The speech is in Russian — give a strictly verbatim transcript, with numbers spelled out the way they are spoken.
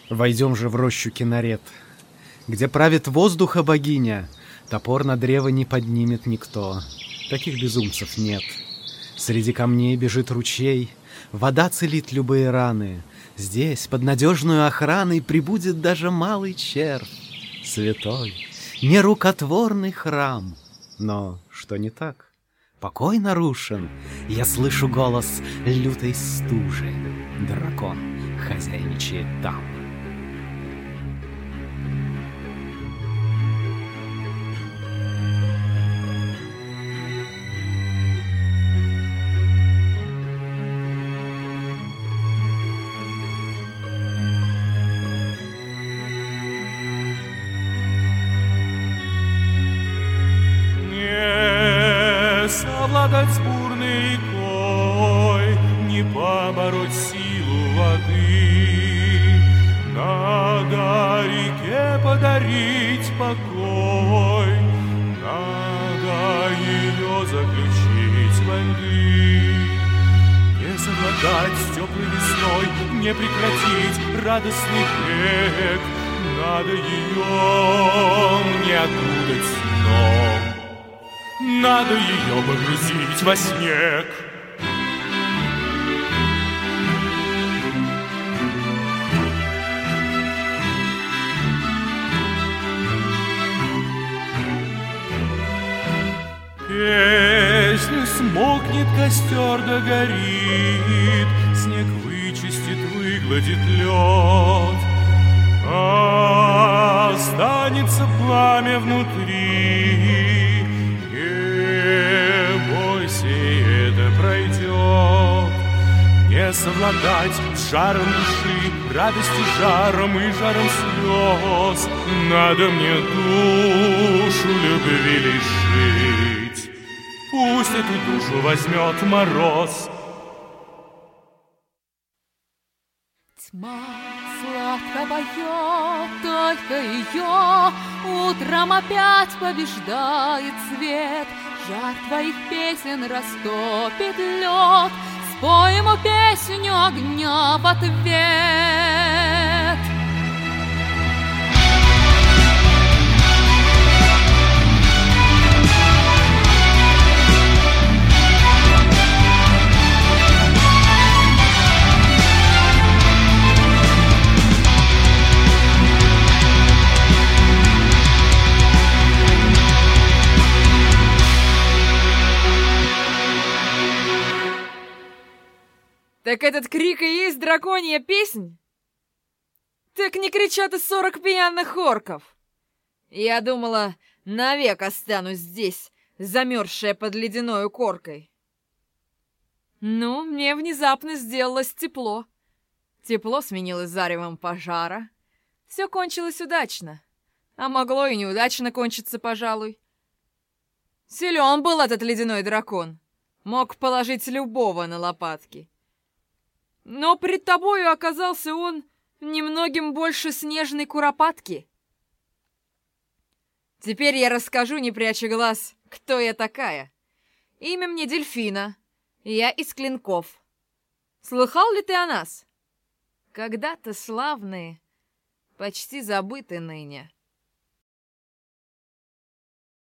Войдем же в рощу Кинарет, где правит воздуха богиня. Топор на древо не поднимет никто, таких безумцев нет. Среди камней бежит ручей, вода целит любые раны. Здесь под надежную охраной прибудет даже малый червь. Святой, нерукотворный храм. Но что не так? Покой нарушен. Я слышу голос лютой стужи. Дракон хозяйничает там. Совладать с бурной рекой, не побороть силу воды. Надо реке подарить покой, надо ее заключить во льды. Не совладать с теплой весной, не прекратить радостный бег. Надо ее мне окутать сном, надо ее погрузить во снег. Песню смолкнет, костер догорит, снег вычистит, выгладит лед. Останется пламя внутри, пройдет. Не совладать с жаром души, радостью жаром и жаром слез. Надо мне душу любви лишить, пусть эту душу возьмет мороз. Тьма сладко поет, только ее утром опять побеждает свет. Жар твоих песен растопит лед, спой ему песню огня в ответ. Так этот крик и есть драконья песнь? Так не кричат и сорок пьяных орков. Я думала, навек останусь здесь, замерзшая под ледяной коркой. Ну, мне внезапно сделалось тепло. Тепло сменилось заревом пожара. Все кончилось удачно. А могло и неудачно кончиться, пожалуй. Силен был этот ледяной дракон. Мог положить любого на лопатки. Но пред тобою оказался он немногим больше снежной куропатки. Теперь я расскажу, не пряча глаз, кто я такая. Имя мне Дельфина, я из Клинков. Слыхал ли ты о нас? Когда-то славные, почти забыты ныне.